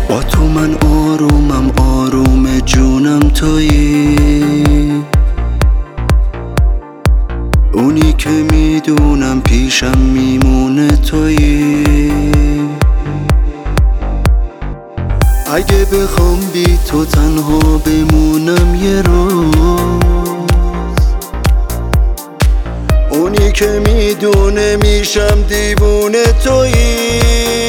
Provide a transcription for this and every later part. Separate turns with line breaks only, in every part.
با تو من آرومم، آروم جونم تویی، اونی که میدونم پیشم میمونه تویی. اگه بخوام بی تو تنها بمونم یه روز، اونی که میدونه میشم دیوونه تویی.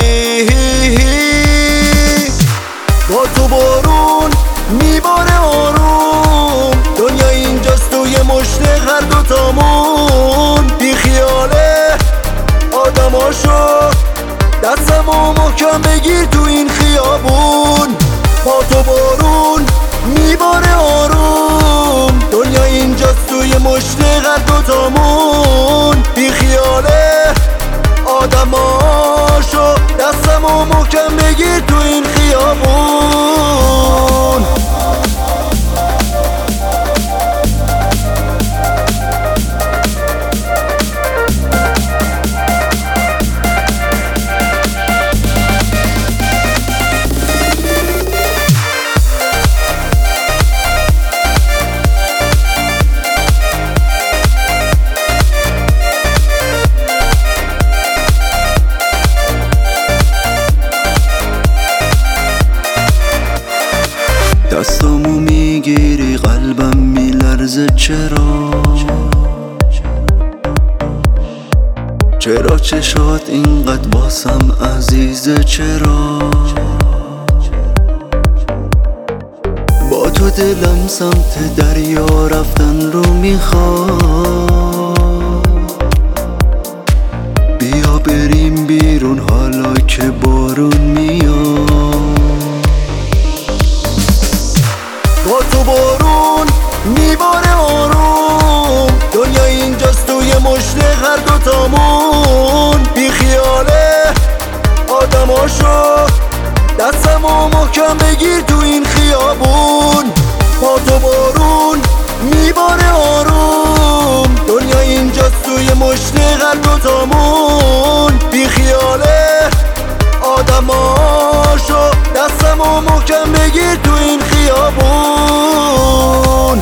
با تو بارون میباره آروم، دنیا اینجاست و یه مشت هر دوتامون. بی خیاله آدماشو دستمو محکم بگیر تو این خیابون. با تو بارون میباره آروم، دنیا اینجاست و یه مشت هر دوتامون. بی خیاله آدماشو دستمو محکم بگیر تو این خیابون. دستامو میگیری قلبم میلرزه، چرا چشات اینقدر واسم عزیزه؟ چرا با تو دلم سمت دریا رفتن رو میخواد؟ بیا بریم بیرون حالا که بارون میاد. با تو بارون میباره آروم، دنیا اینجاست و یه مشت هر دوتامون. بی خیاله آدماشو دستمو محکم بگیر تو این خیابون. با تو بارون میباره آروم، دنیا اینجاست و یه مشت هر دوتامون. بی خیاله آدماشو دستمو محکم بگیر تو این خیابون.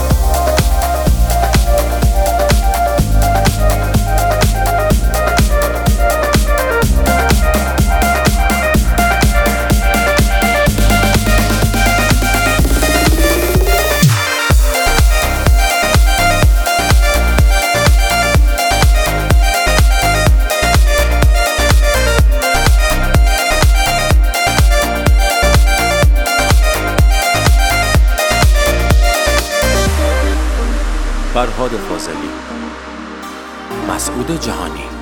فرهاد فاضلی، مسعود جهانی.